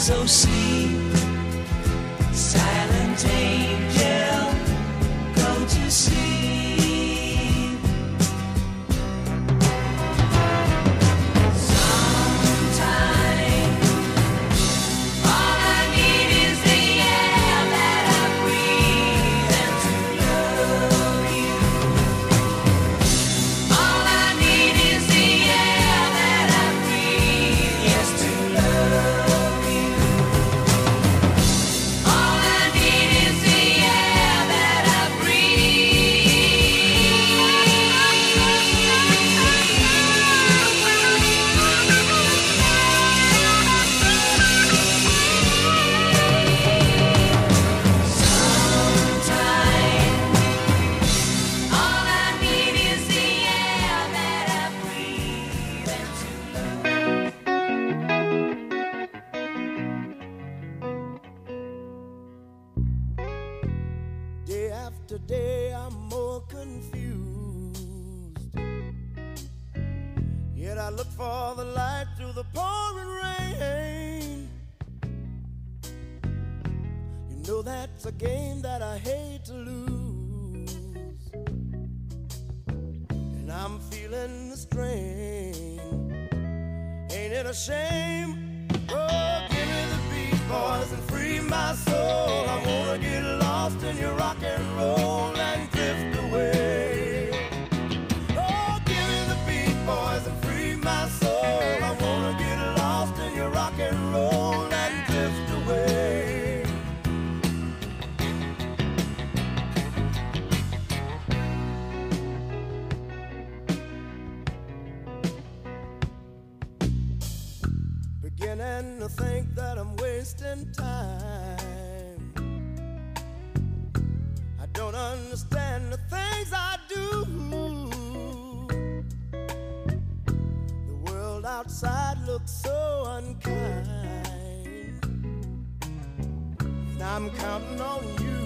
So sleep, silent angel, go to sleep. Sometime, all I need is the air that I breathe and to love you. All I need is the air that I breathe, yes, to love you. All I need is the air that I Sometime, all I need is the air that I breathe and to love. Day after day, I'm more confused. Yet I look for the light through the pouring rain. You know that's a game that I hate to lose. And I'm feeling the strain. Ain't it a shame? Oh, give me the beat, boys, and free my soul. I wanna get lost in your rock and roll and drift away. Oh, give me the beat, boys, and free my soul. I wanna get lost in your rock and roll and drift away. Beginning to think that I'm wasting time. I don't understand the things I do. The world outside looks so unkind, and I'm counting on you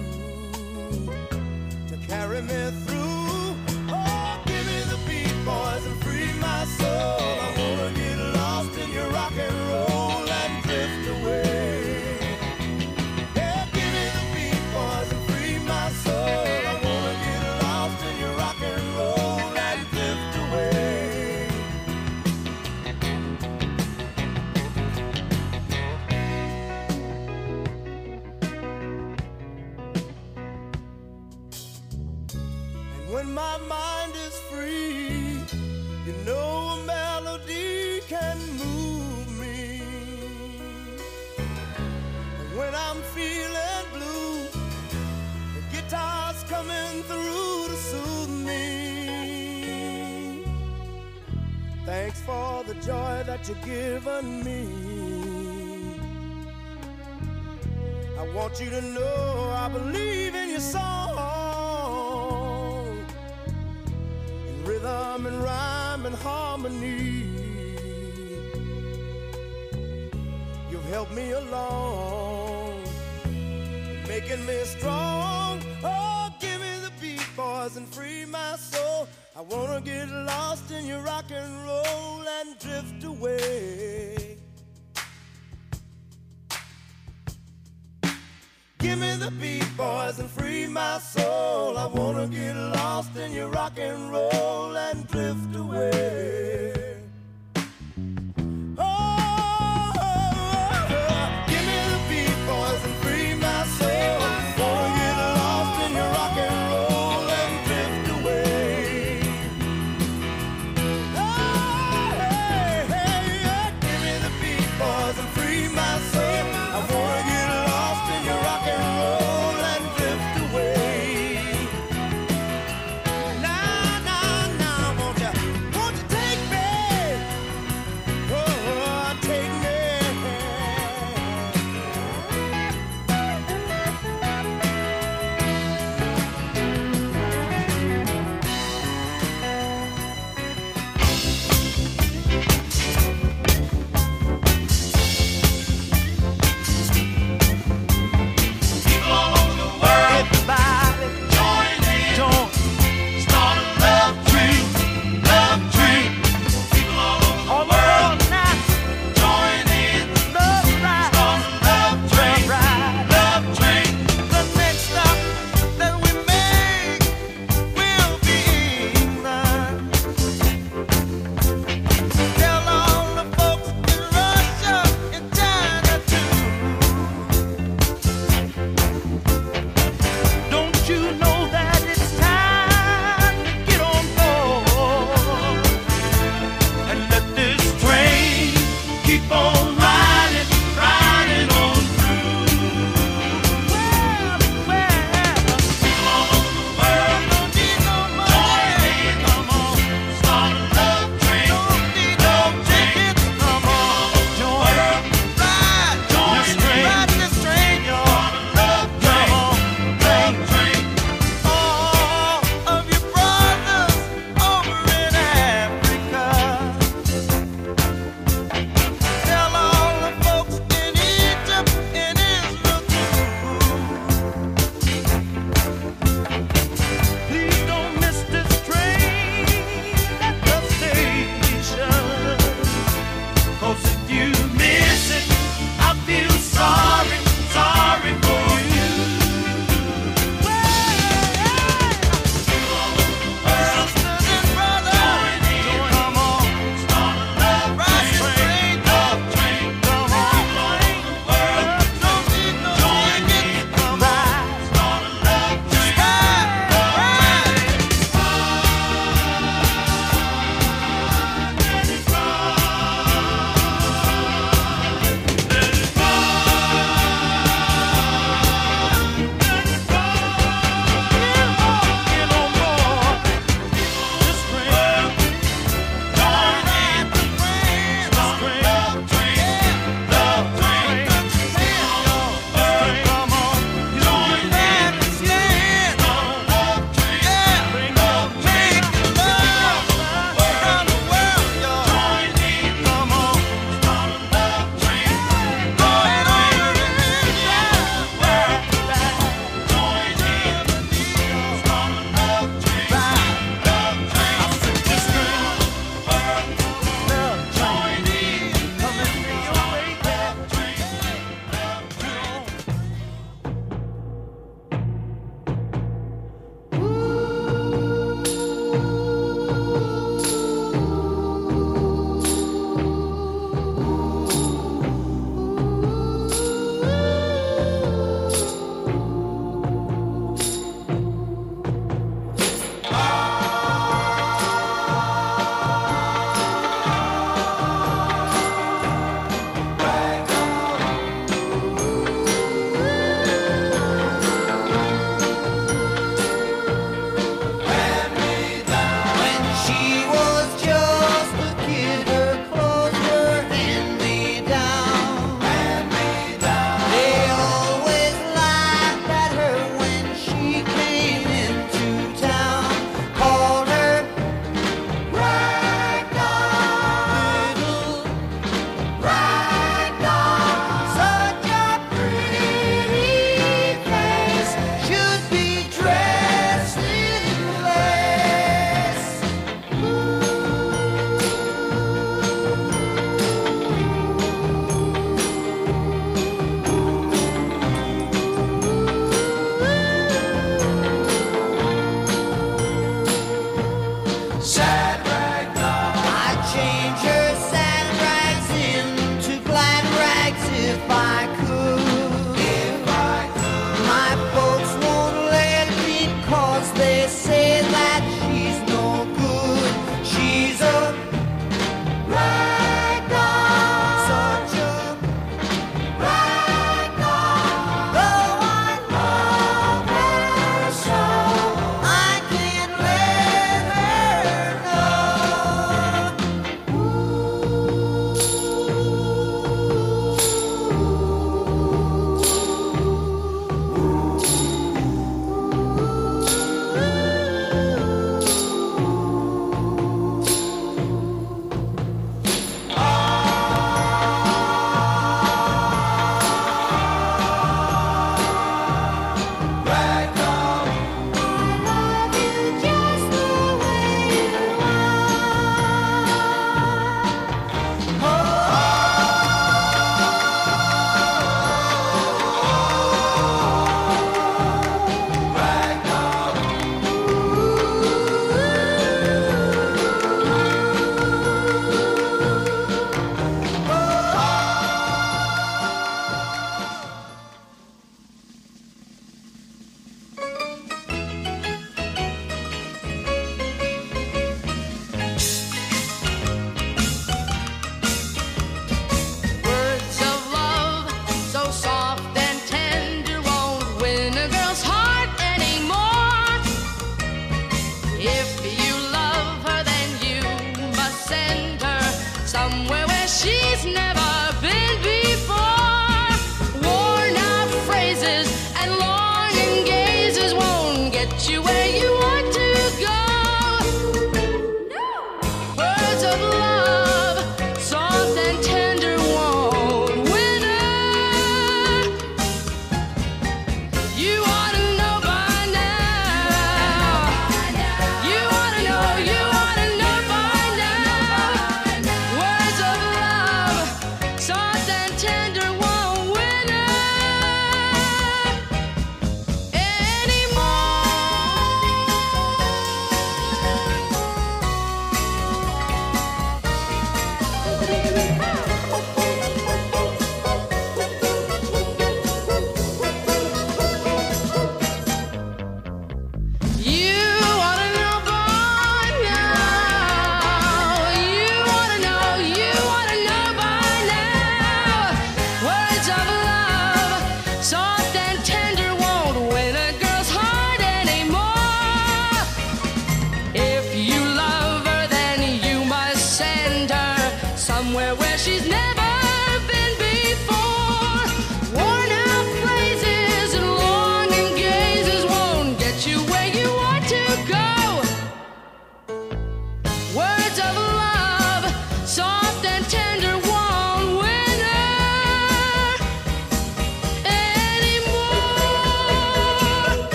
to carry me through. Oh, give me the beat, boys, and free my soul. I wanna get lost in your rock and roll and drift away. Yeah, give me the beat, boys, and free my soul. I wanna get lost in your rock and roll and drift away. And when my mind is free, you know a melody can move me. And when I'm feeling blue, the guitar's coming through to soothe me. Thanks for the joy that you've given me. I want you to know I believe in your song, in rhythm and rhyme and harmony. You've helped me along, making me strong. Oh, give me the beat, boys, and free my soul. I wanna get lost in your rock and roll and drift away. Give me the beat, boys, and free my soul. I wanna get lost in your rock and roll and drift away. Oh, give me the beat, boys, and free my soul. Wanna get lost in your rock and roll and drift away. Oh, hey, hey, yeah. Give me the beat, boys, and free my soul. I wanna get lost in your rock and roll and drift away. Now, now, now, won't you take me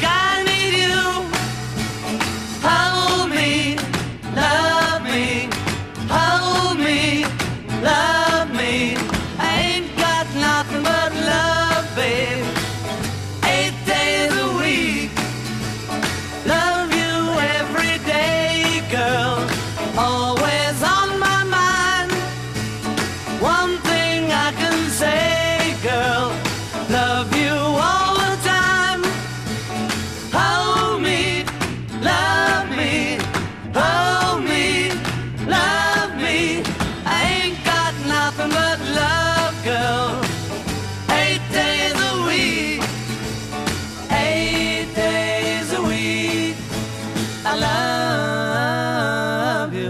I need you. Hold me, love me, hold me, love me. I ain't got nothing but love, babe. 8 days a week, love you every day, girl. Always on my mind. One thing I can say, girl, love you all the time. Hold me, love me, hold me, love me. I ain't got nothing but love, girl. 8 days a week, 8 days a week, I love you.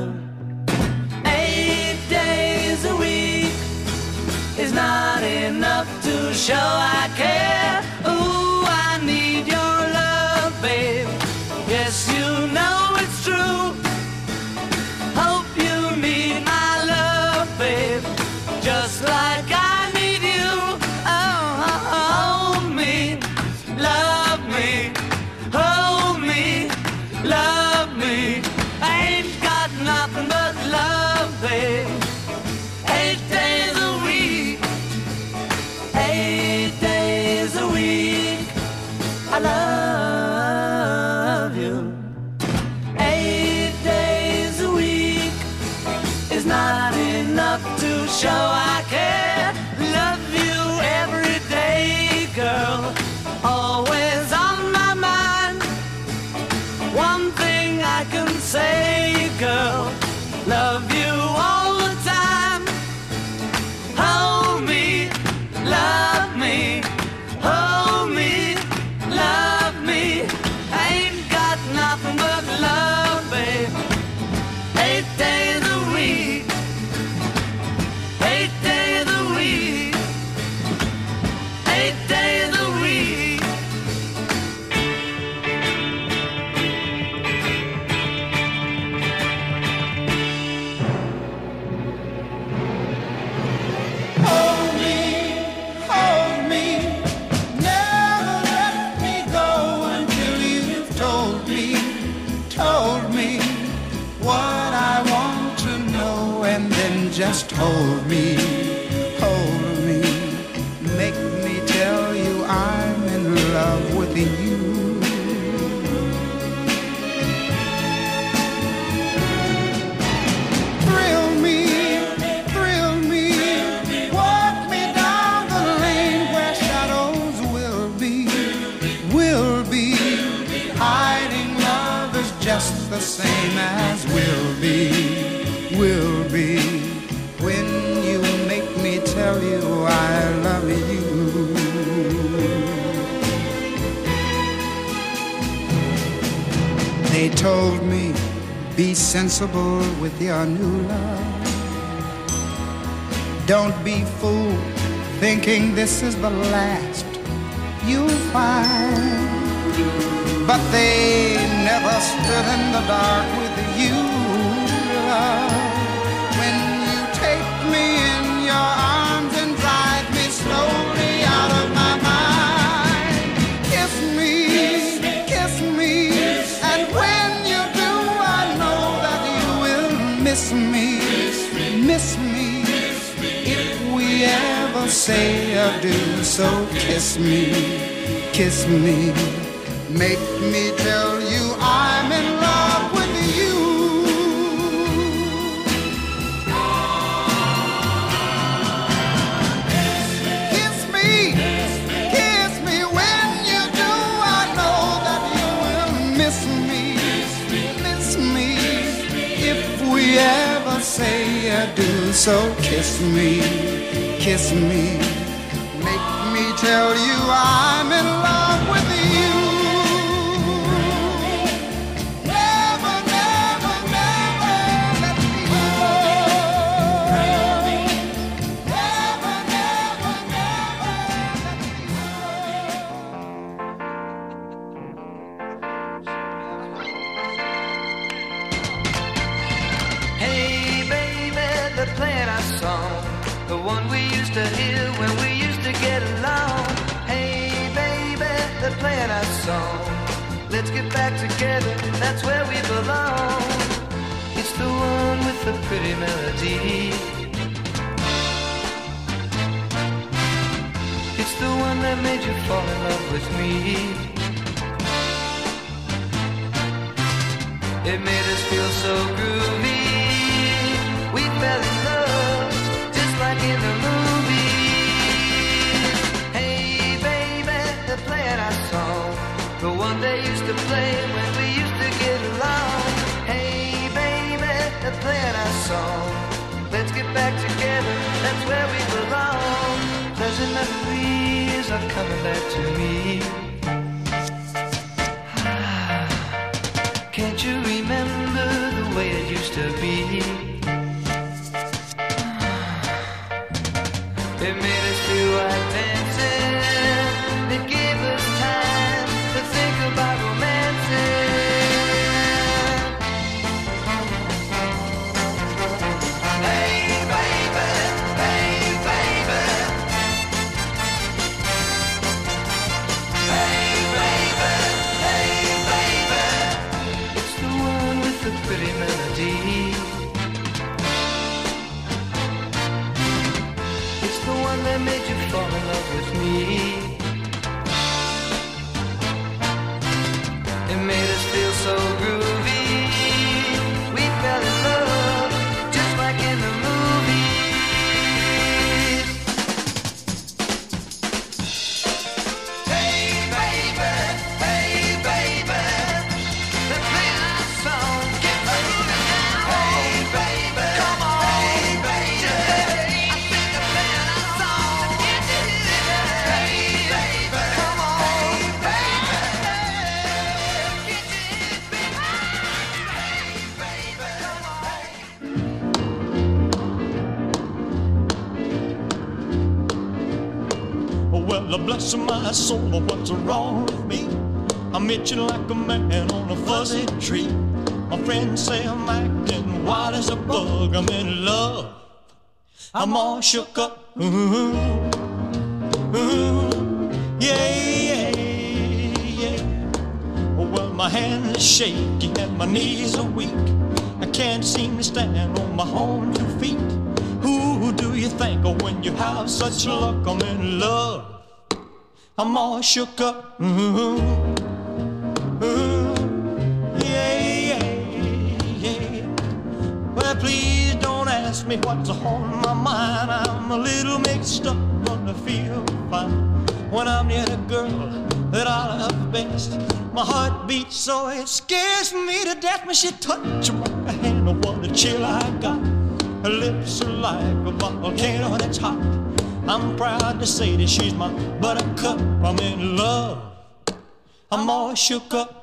8 days a week is not enough to show I care. Ooh, I need your love, babe. Yes, you know it's true. Hope you need my love, babe, just like I need you. Oh, hold me, love me, hold me, love me. I ain't got nothing but love, babe. 8 days a week, 8 days a week, I love you. 8 days a week is not enough to show I care. Love you every day, girl. Always on my mind. One thing I can say, girl, love you all the time. Hold me, love me, hold me, love me. I ain't got nothing but love, babe. 8 days a week, 8 days a week, 8 days a week. Hold me, never let me go until you've told me what I want to know, and then just hold me, make me tell you I'm in love with you. Thrill me, walk me down the lane where shadows will be, hiding lovers just the same as will be. When you make me tell you I love you. They told me, be sensible with your new love. Don't be fooled thinking this is the last you'll find. But they never stood in the dark with you, love. When you take me in your arms and drive me slowly out of my mind. Kiss me, and when you do, I know that you will miss me. If we ever say adieu, so kiss me, make me tell you I'm in love with you. Kiss me, when you do, I know that you will miss me. If we ever say adieu, so kiss me, make me tell you I'm in love with you. Never let me go. Never the one we used to hear when we used to get along. Hey baby, they're playing our song. Let's get back together, that's where we belong. It's the one with the pretty melody. It's the one that made you fall in love with me. It made us feel so groovy. We fell in love, just like in the movies. Hey baby, they're playing our song, the one they used to play when we used to get along. Hey baby, they're playing our song. Let's get back together, that's where we belong. Pleasant memories are coming back to me. Can't you remember the way it used to be? It made us feel like dancing. It gave us time to think about romancing. Hey baby, hey baby. Hey baby, hey baby. It's the one with the pretty melody. It's the one that made you fall in love with me. It made us feel so groovy. We fell in love, just like in the movies. Hey baby, hey baby. They're playing our song, get moving now. Hey baby, come on. Hey baby, I think they're playing our song. Get to hear it. Hey baby, come on. Hey baby, get to hear it, baby. Hey baby, come on. Well, bless my soul, what's wrong with me? I'm itching like a man on a fuzzy tree. My friends say I'm acting wild as a bug. I'm in love, I'm all shook up. Yeah, yeah, yeah. Well, my hands are shaky and my knees are weak. I can't seem to stand on my own 2 feet. Who do you think of when you have such luck? I'm in love, I'm all shook up. Yeah, yeah, yeah. Well, please don't ask me what's on my mind. I'm a little mixed up, but I feel fine when I'm near the girl that I love best. My heart beats so it scares me to death when she touches my hand. Oh, what a chill I got. Her lips are like a volcano that's hot. I'm proud to say that she's my buttercup. I'm in love, I'm all shook up.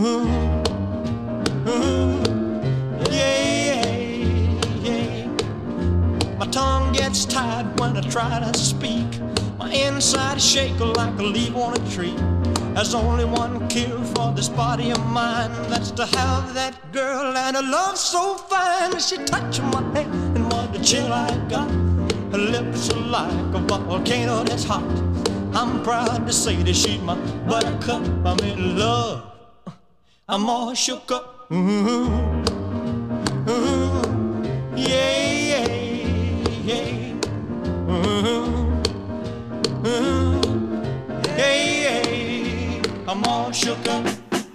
Yeah, yeah. My tongue gets tied when I try to speak. My inside shake like a leaf on a tree. There's only one cure for this body of mine. That's to have that girl and a love so fine. She touched my hand and what a chill I got. Her lips are like a volcano that's hot. I'm proud to say that she's my buttercup. I'm in love, I'm all shook up. Yeah, yeah, yeah. Yeah, yeah. I'm all shook up.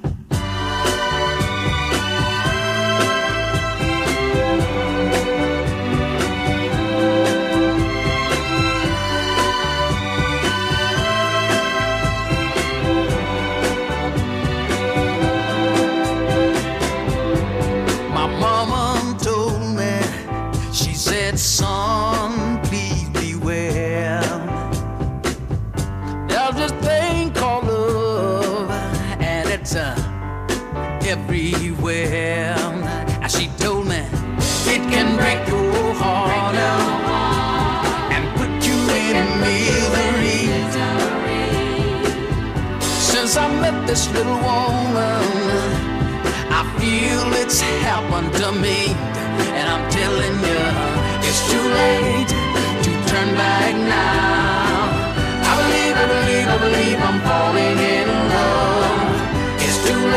Son, please beware. There's this thing called love, and it's everywhere. And she told me it can break your heart out and put you in misery. Since I met this little woman, I feel it's happened to me, and I'm telling you, it's too late to turn back now. I believe I'm falling in love. It's too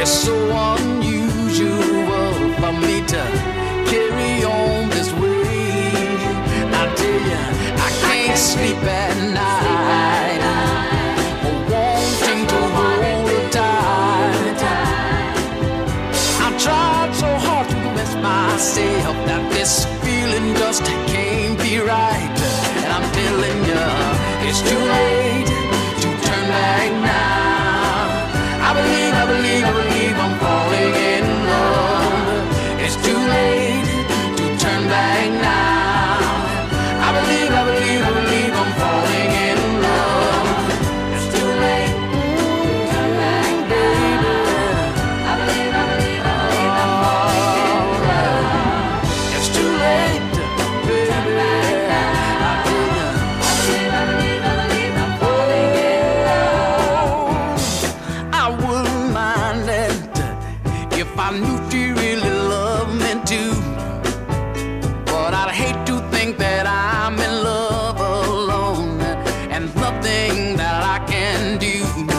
It's so unusual for me to carry on this way. I tell you, I can't sleep at night, wanting to hold her tight. I've tried so hard to convince myself that this feeling just can't be right. And I'm telling you, it's too late to turn back now. I believe I'm falling in love. It's too late to turn back now. I believe I'm falling in love. It's too late to turn back, baby. I believe I'm falling in love. It's too late, baby. I believe I'm falling in love. I wouldn't mind it if I knew she really loved me too. But I'd hate to think that I'm in love alone and nothing that I can do.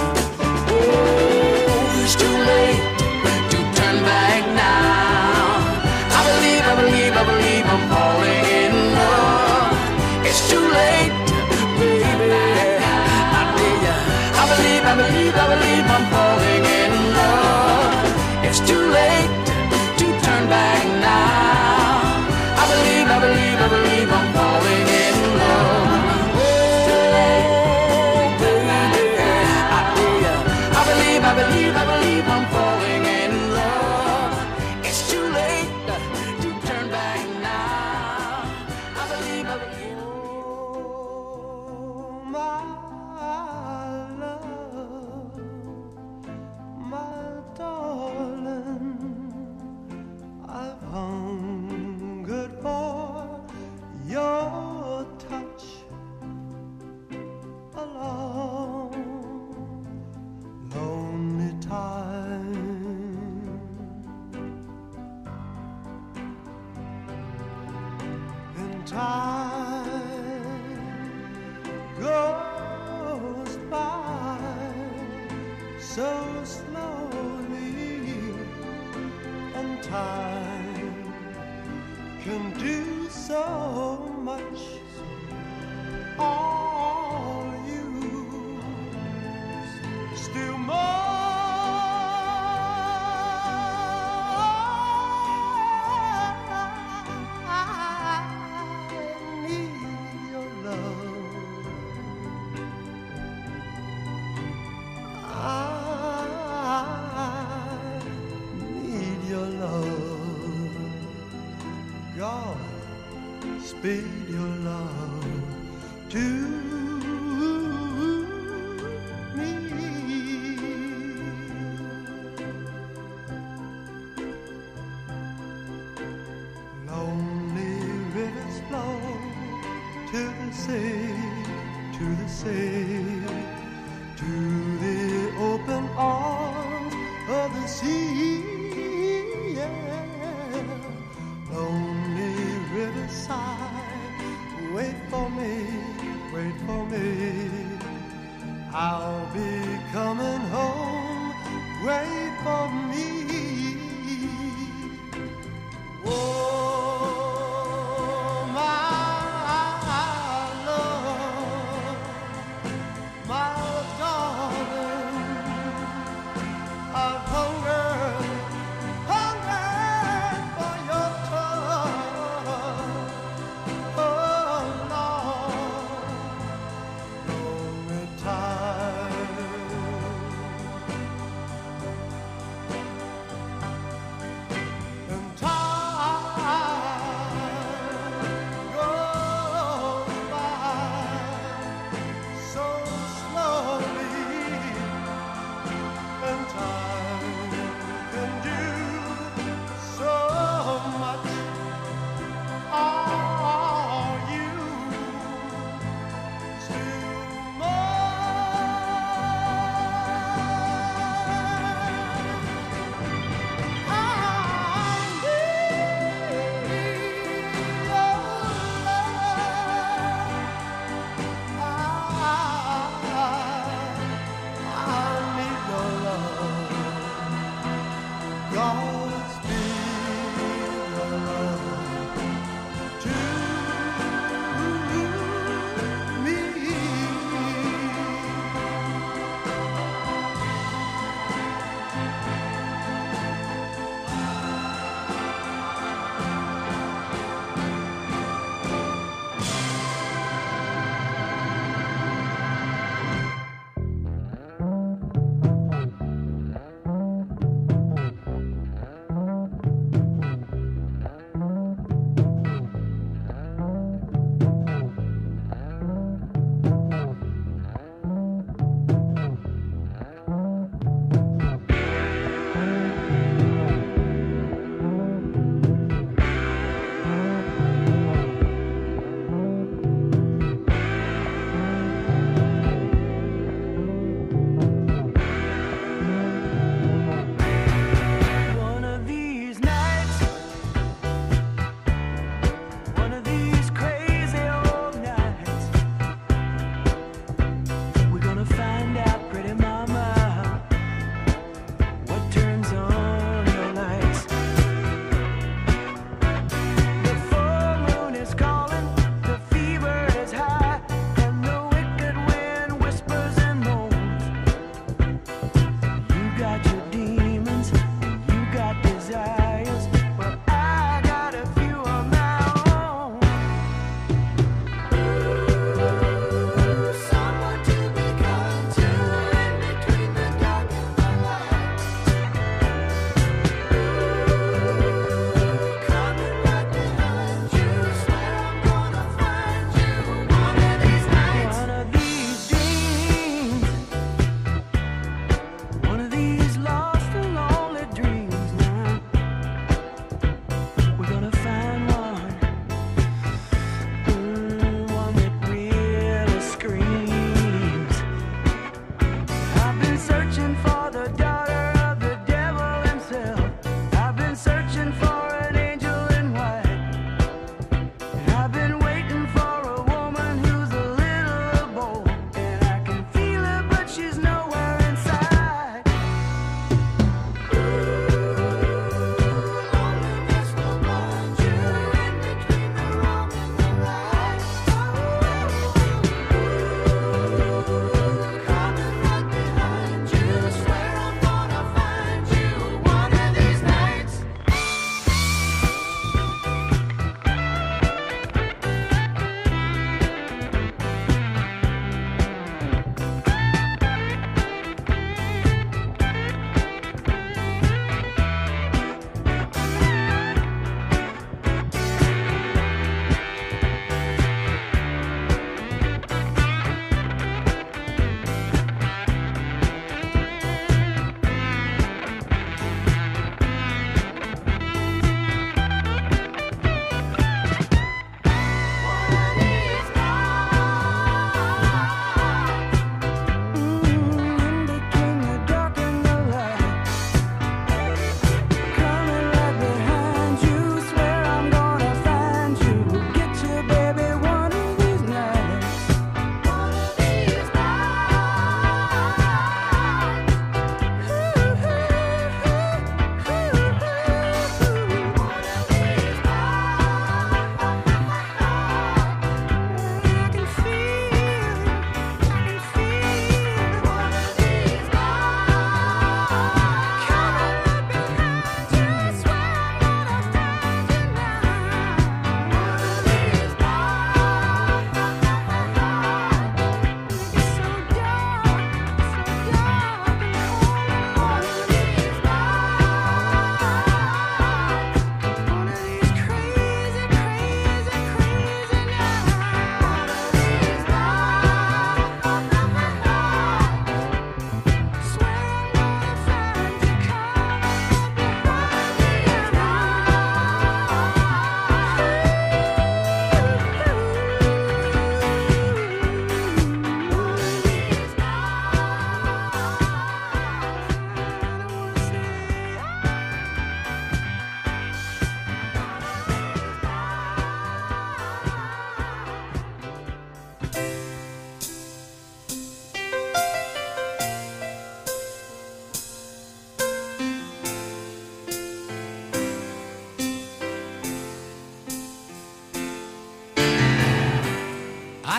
Oh, it's too late to turn back now. I believe I'm falling in love. It's too late, baby. I tell ya, I believe I'm falling in love. It's too late to turn back now. I believe I'm falling in love. Oh, baby, I tell ya, I believe I'm falling in love. It's too late to turn back now. I believe. Oh, my love, my darling, I've hungered for your touch a long, lonely time. And time goes by so slowly, and time can do so much. All you still more. I need your love. I need your love. God, speed your love to me. Lonely rivers flow to the sea, to the sea, to the open arms of the sea. Yeah. Lonely riverside, wait for me, wait for me. I'll be coming home, wait for me. Oh, my love, my darling, I've hungered for your touch. Oh, long time. And time goes by so slowly, and time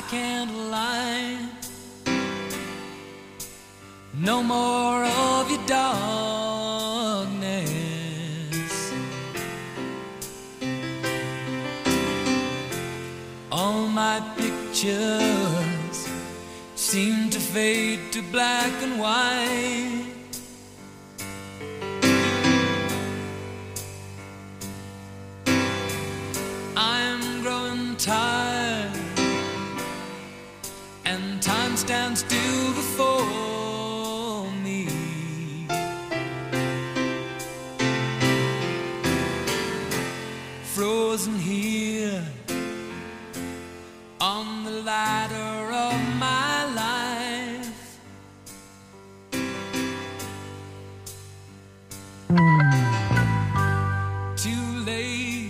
candlelight. No more of your darkness. All my pictures seem to fade to black and white. I'm growing tired, and time stands still before me. Frozen here on the ladder of my life. Too late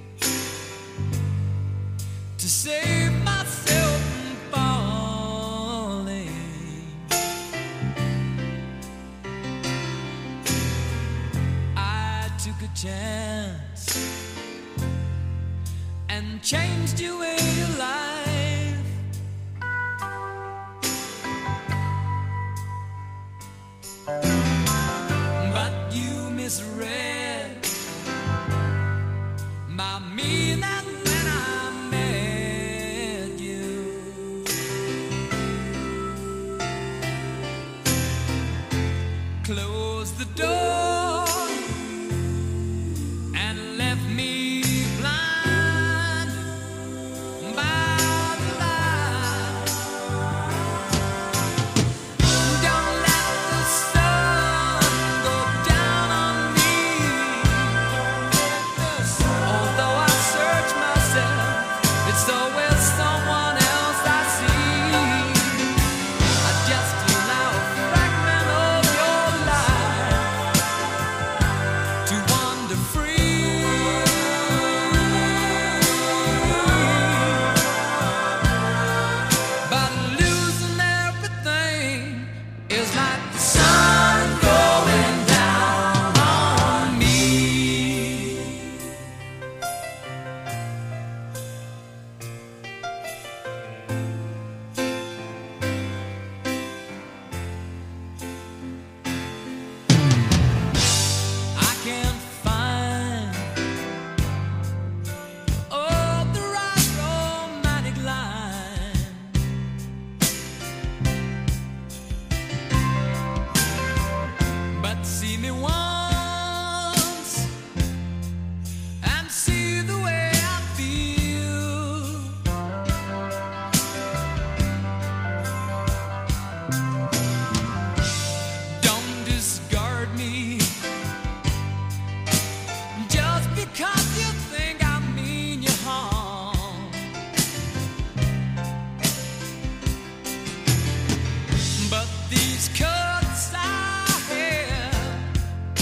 to save myself from falling. I took a chance and changed your way of life. But you misread my meaning when I met you. Closed the door and left me blind by the light. Don't let the sun go down on me. Although I search myself, it's always someone else I see. I just allow a fragment of your life to wander free. But losing everything is like the sun going down on me. I can't find the right romantic line. But see me once and see the way I feel. Don't discard me just because you think I mean you harm. But these cuts I have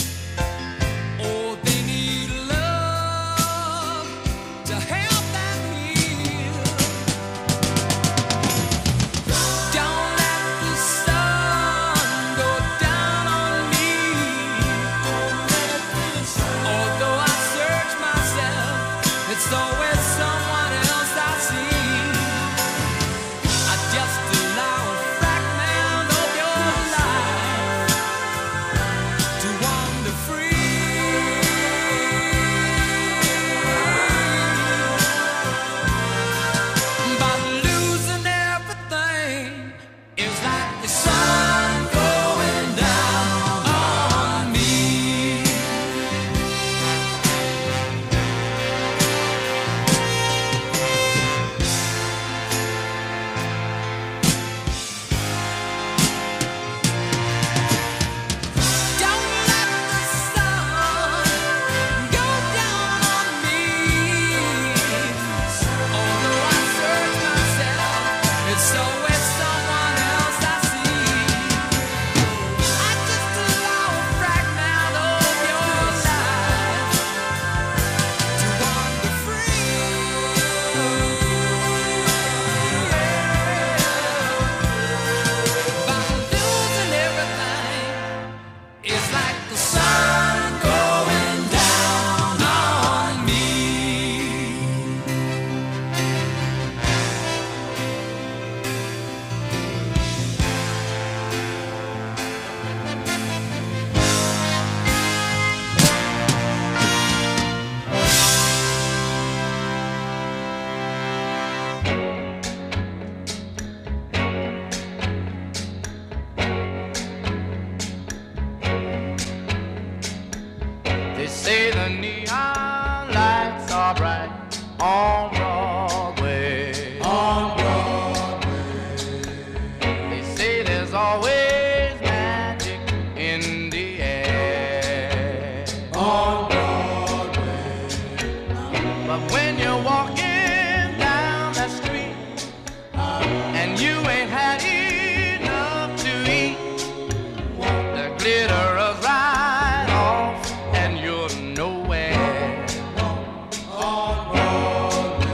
They say the neon lights are bright on Broadway. On Broadway. They say there's always magic in the air. On Broadway. But when you're walking down the street and you ain't had enough to eat, the glitter is right off and you're nowhere. On Broadway.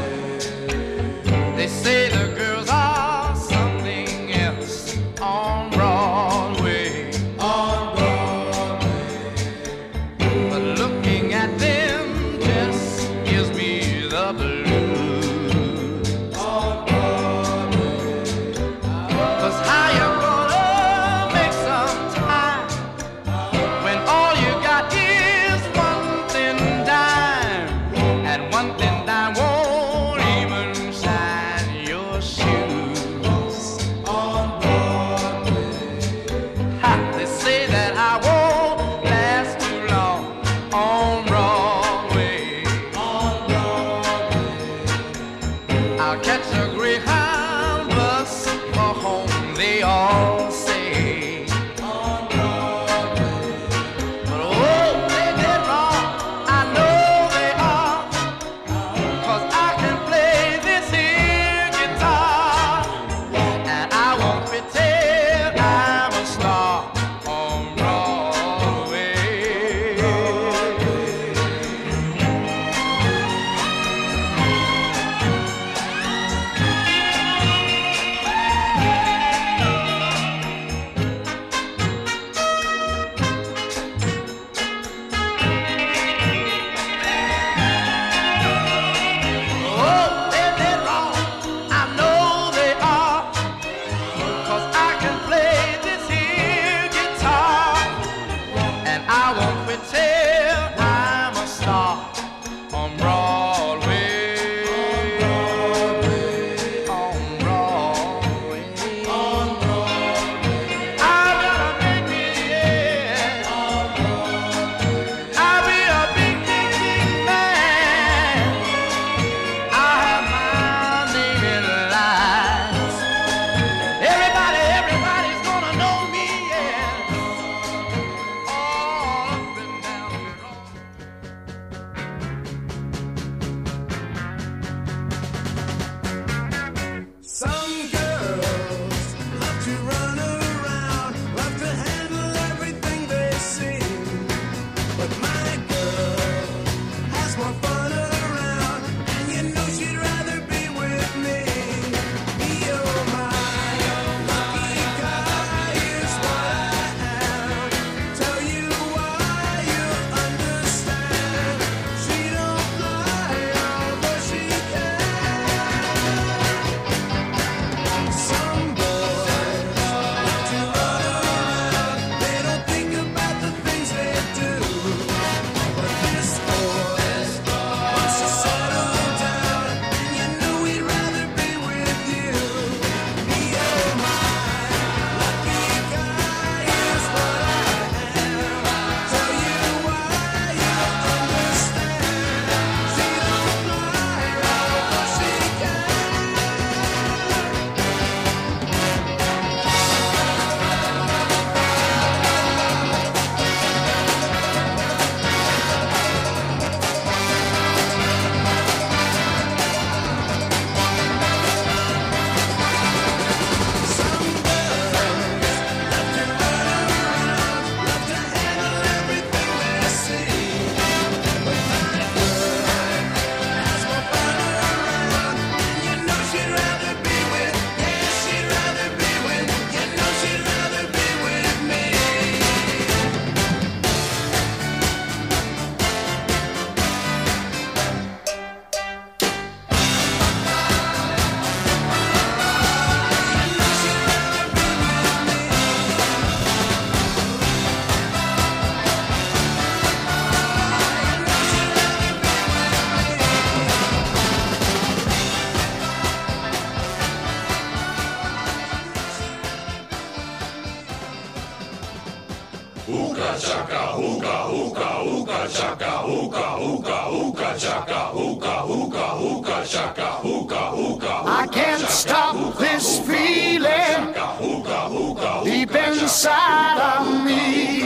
I can't stop this feeling deep inside of me.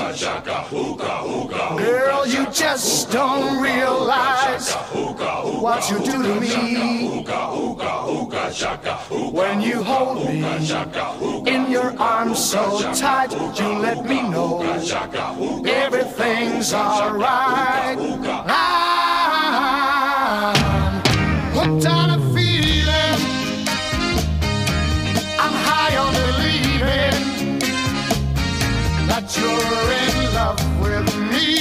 Girl, you just don't realize what you do to me. When you hold me in your arms so tight, you let me know everything's alright. I'm hooked on a feeling, I'm high on believing that you're in love with me.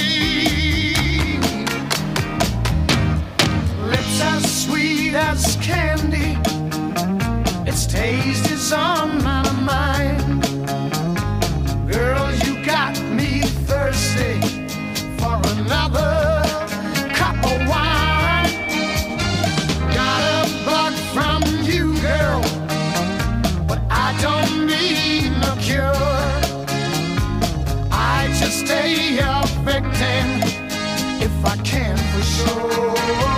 Lips as sweet as candy, its taste is on my mind. Girl, you got me thirsty for another cup of wine. Got a bug from you, girl, but I don't need no cure. I just stay a victim if I can for sure.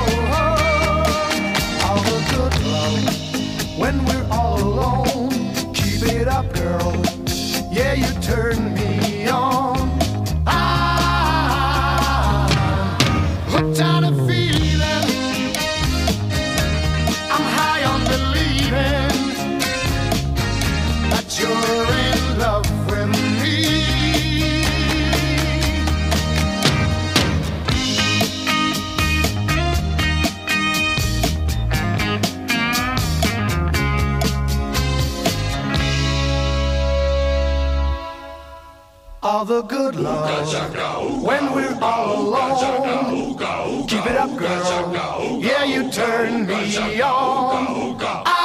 All the good love when we're all alone. Keep it up, girl. Yeah, you turn me on. I'm hooked on a feeling, I'm high on believing that you're in love with me. All the good love when we're all alone. Keep it up, girl. Yeah, you turn me on.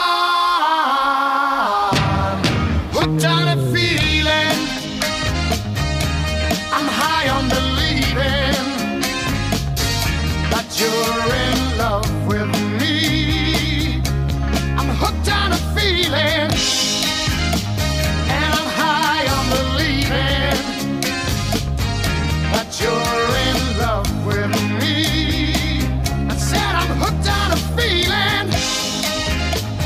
I'm hooked on a feeling, I'm high on believing that you're in love with me. I'm hooked on a feeling, and I'm high on believing that you're in love with me. I said I'm hooked on a feeling,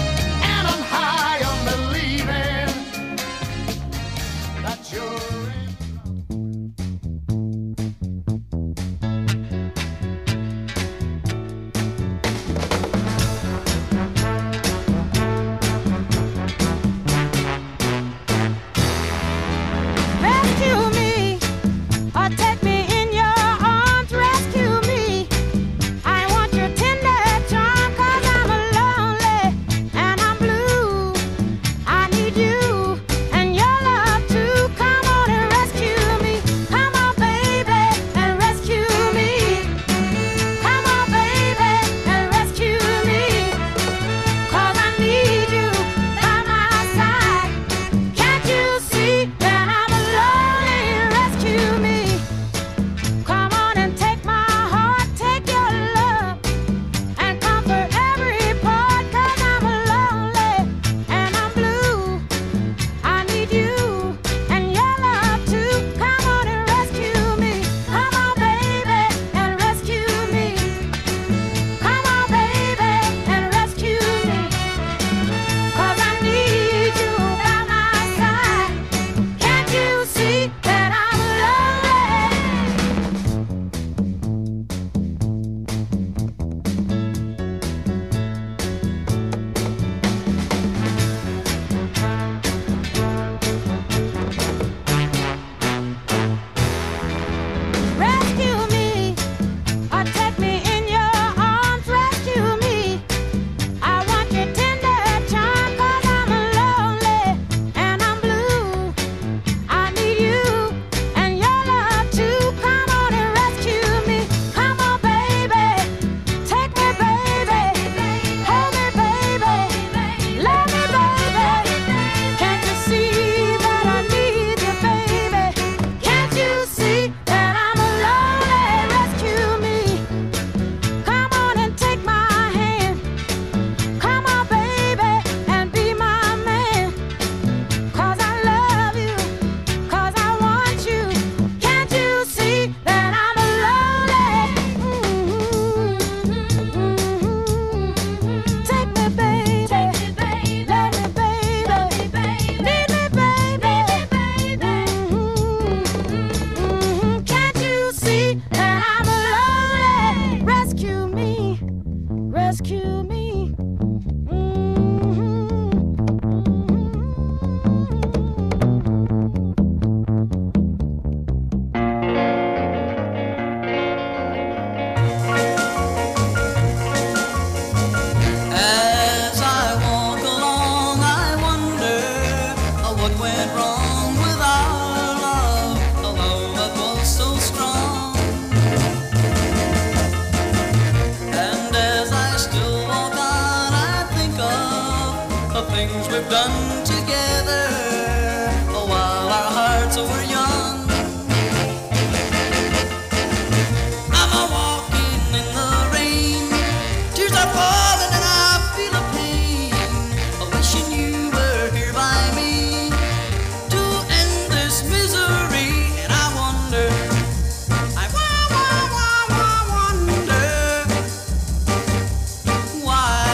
we've done together while our hearts were young. I'm a walking in the rain, tears are falling and I feel a pain, wishing you were here by me to end this misery. And I wonder, I wonder why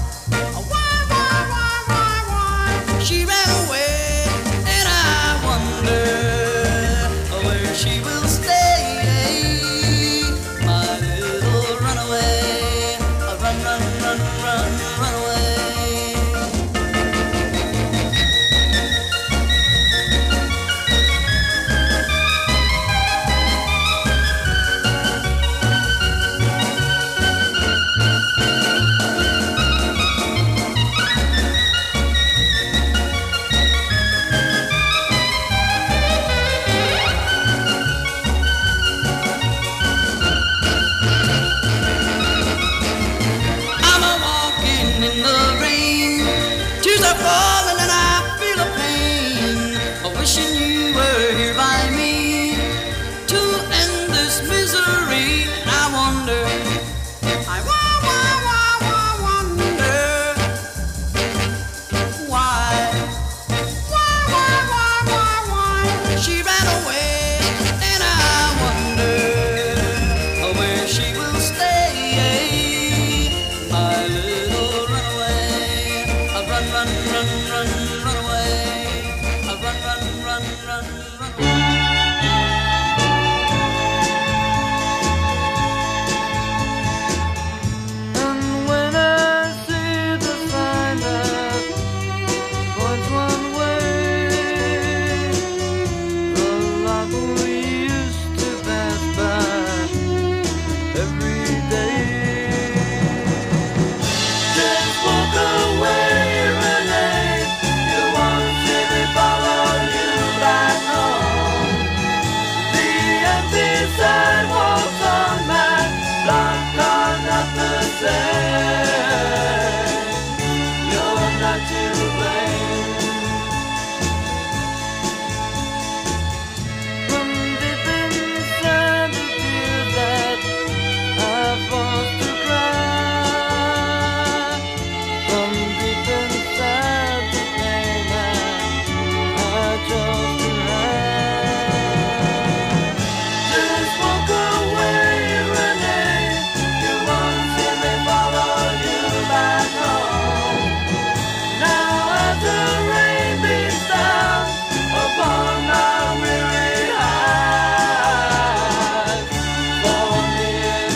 she ran away, and I wonder where she will stay, my little runaway, run, run, run, run, run away. I'm a walking in the rain, tears are falling and I feel a pain, wishing you were here by me to end this misery. And I wonder, I wonder why she ran away, and I wonder where she will stay, my little runaway, run, run, run, run, run away, run, run, run, run, run away. And when I see the sign that points one way, the lot we used to pass by every day. Just walk away, Renee. You won't see me follow you back home. The empty sidewalks on my block are not the same. You're not to blame. From deep inside the tears that I forced to cry, from deep inside the pain I chose to hide. Just walk away, Renee. You won't see me follow you back home. Now as the rain beats down upon my weary eyes, for me it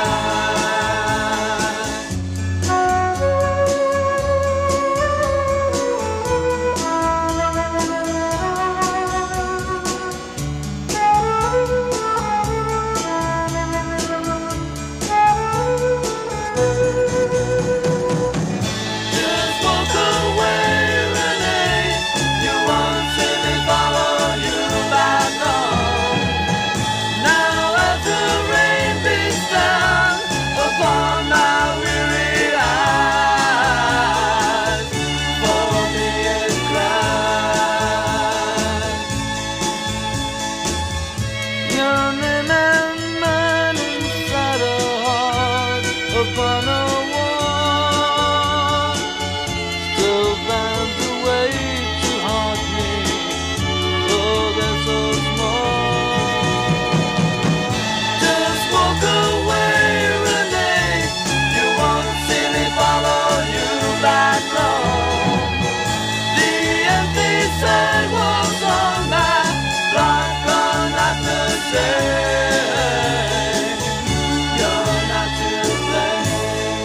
Just walk away, Renee. You won't see me follow you back home. Now as the rain beats down upon my weary eyes, for me it cries. Your name and mine inside a heart upon a wall still found the way to haunt me, though they're so small. Just walk away, Renee. You won't see me follow you back home. The empty sidewalks on my block are not the same. You're not to blame.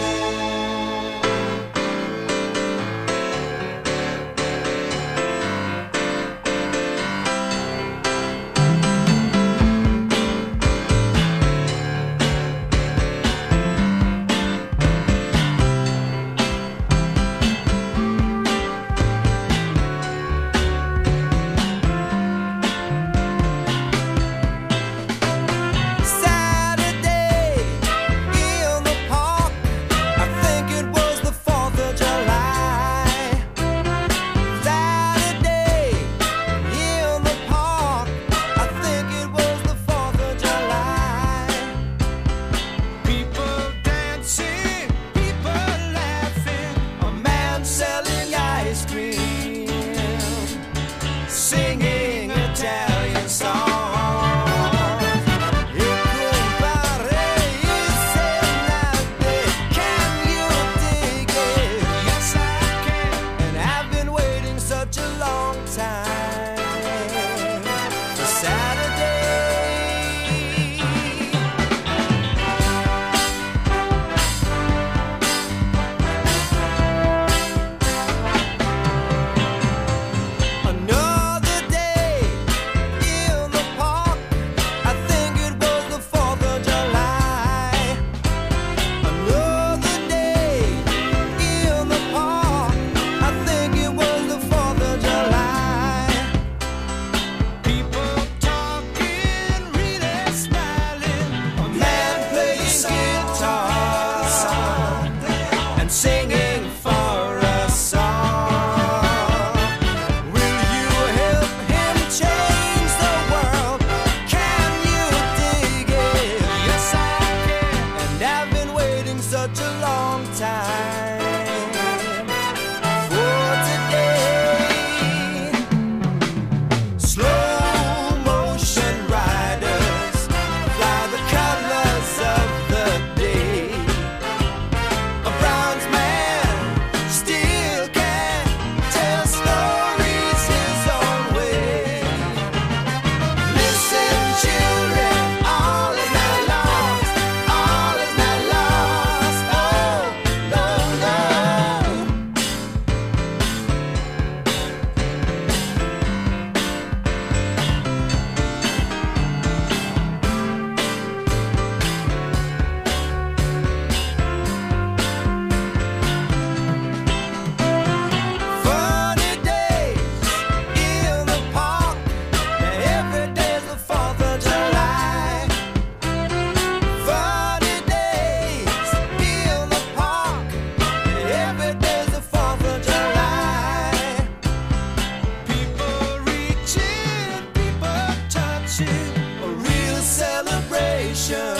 ocean.